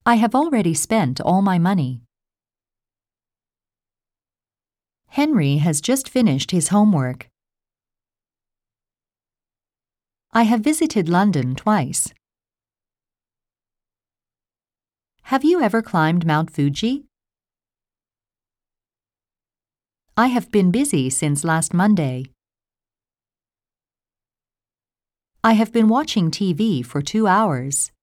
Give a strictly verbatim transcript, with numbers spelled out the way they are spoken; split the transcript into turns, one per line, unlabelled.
I have already spent all my money. Henry has just finished his homework. I have visited London twice. Have you ever climbed Mount Fuji? I have been busy since last Monday. I have been watching T V for two hours.